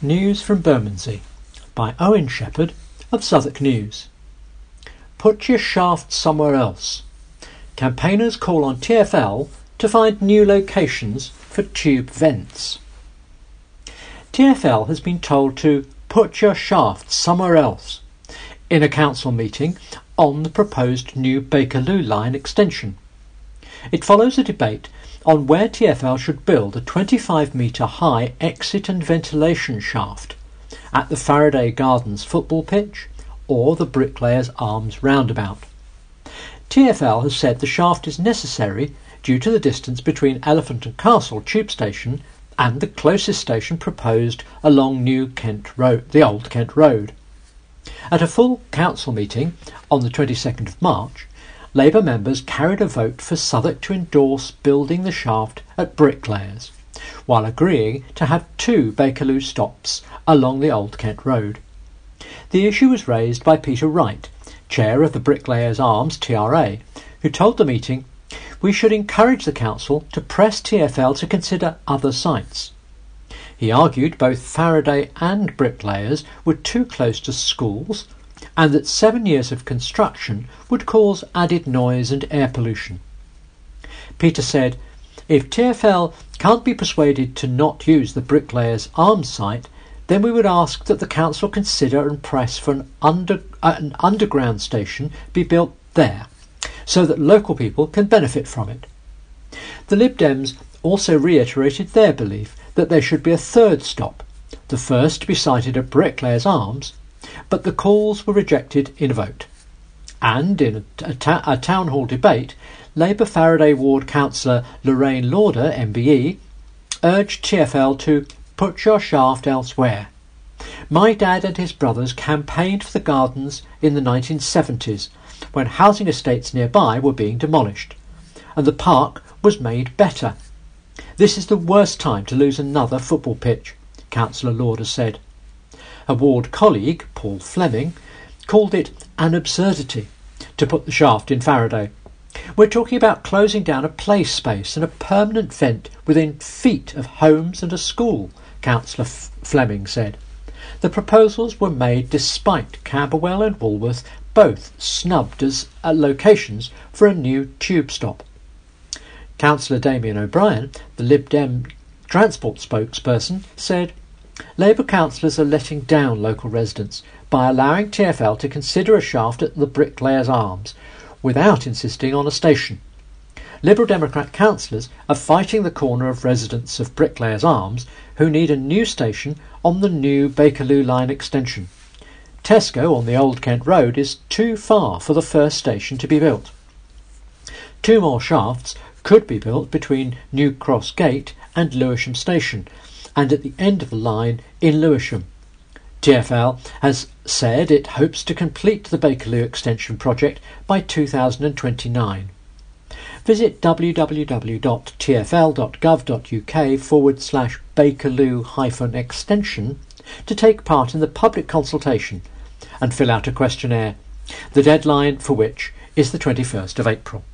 News from Bermondsey by Owen Shepherd of Southwark News. Put your shaft somewhere else. Campaigners call on TfL to find new locations for tube vents. TfL has been told to put your shaft somewhere else in a council meeting on the proposed new Bakerloo line extension. It follows a debate on where TfL should build a 25-metre high exit and ventilation shaft at the Faraday Gardens football pitch or the Bricklayers Arms roundabout. TfL has said the shaft is necessary due to the distance between Elephant and Castle tube station and the closest station proposed along New Kent Road, the Old Kent Road. At a full council meeting on the 22nd of March, Labour members carried a vote for Southwark to endorse building the shaft at Bricklayers, while agreeing to have 2 Bakerloo stops along the Old Kent Road. The issue was raised by Peter Wright, chair of the Bricklayers Arms TRA, who told the meeting, "We should encourage the council to press TfL to consider other sites." He argued both Faraday and Bricklayers were too close to schools and that 7 years of construction would cause added noise and air pollution. Peter said, "If TfL can't be persuaded to not use the Bricklayers Arms site, then we would ask that the council consider and press for an underground station be built there, so that local people can benefit from it." The Lib Dems also reiterated their belief that there should be a 3rd stop, the first to be sited at Bricklayers Arms, but the calls were rejected in a vote. And in a town hall debate, Labour Faraday Ward councillor Lorraine Lauder, MBE, urged TfL to put your shaft elsewhere. "My dad and his brothers campaigned for the gardens in the 1970s when housing estates nearby were being demolished, and the park was made better. This is the worst time to lose another football pitch," Councillor Lauder said. A ward colleague, Paul Fleming, called it an absurdity to put the shaft in Faraday. "We're talking about closing down a play space and a permanent vent within feet of homes and a school," Councillor Fleming said. The proposals were made despite Camberwell and Woolworth both snubbed as locations for a new tube stop. Councillor Damien O'Brien, the Lib Dem transport spokesperson, said, "Labour councillors are letting down local residents by allowing TfL to consider a shaft at the Bricklayers Arms without insisting on a station. Liberal Democrat councillors are fighting the corner of residents of Bricklayers Arms who need a new station on the new Bakerloo line extension. Tesco on the Old Kent Road is too far for the first station to be built. 2 more shafts could be built between New Cross Gate and Lewisham Station and at the end of the line in Lewisham. TfL has said it hopes to complete the Bakerloo extension project by 2029. Visit www.tfl.gov.uk/Bakerloo-extension to take part in the public consultation and fill out a questionnaire, the deadline for which is the 21st of April.